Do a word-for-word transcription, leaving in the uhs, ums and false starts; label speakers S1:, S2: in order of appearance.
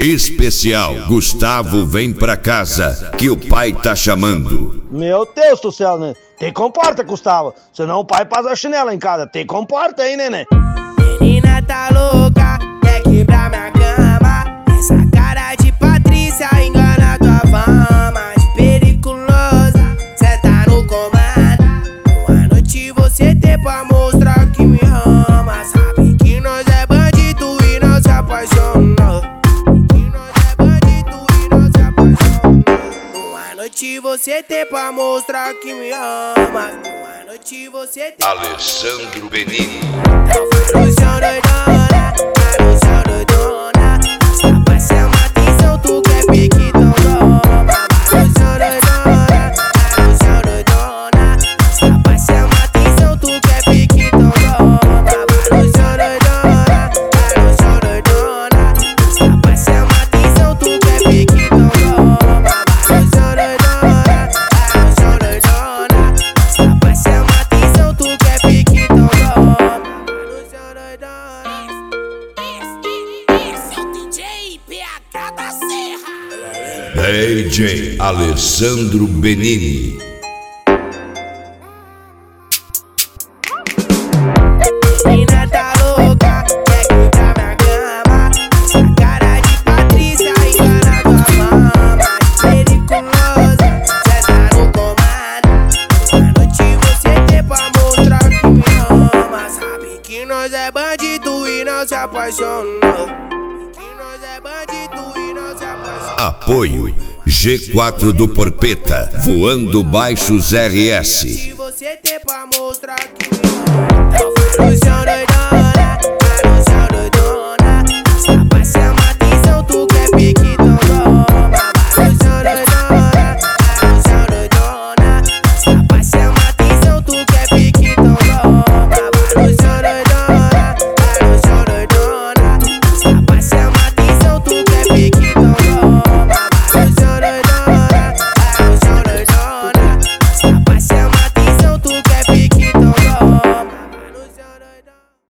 S1: Especial Gustavo vem pra casa, que o pai tá chamando.
S2: Meu Deus do céu, né? Te comporta, Gustavo. Senão o pai passa a chinela em casa. Te comporta, hein, neném?
S3: Menina tá louca, quer quebrar minha cama. Essa cara de Patrícia engana tua fama. De periculosa, cê tá no comando. Uma noite você tem pra mostrar que me ama. Sabe que nós é bandido e não se apaixona. Que nós é bandido e não se apaixona. Uma noite você tem pra mostrar que me ama. Uma noite você tem.
S1: Alessandro Benini.
S3: Ilusão doidona, ilusão doidona. Essa vai ser uma atenção, tu quer pique, então toma. Ilusão doidona, ilusão doidona. Essa vai ser uma atenção, tu quer pique, então toma. Ilusão doidona, ilusão doidona. Essa vai ser uma atenção, tu quer pique, então toma. Ilusão doidona, ilusão doidona. Essa vai ser uma atenção, tu quer pique, então toma. Esse é o D J P H da Serra.
S1: D J Alessandro Benini.
S3: Menina tá louca, quer quebrar minha cama. Essa cara de Patrícia engana tua fama. Periculosa, cê tá no comando. Uma noite você tem pra mostrar que me ama. Sabe que nós é bandido e não se apaixona. Que nós é bandido e não se apaixona.
S1: Apoio G quatro do Porpeta, voando baixos R S.
S3: Se você tem pra mostrar que me ama. Ilusão doidona.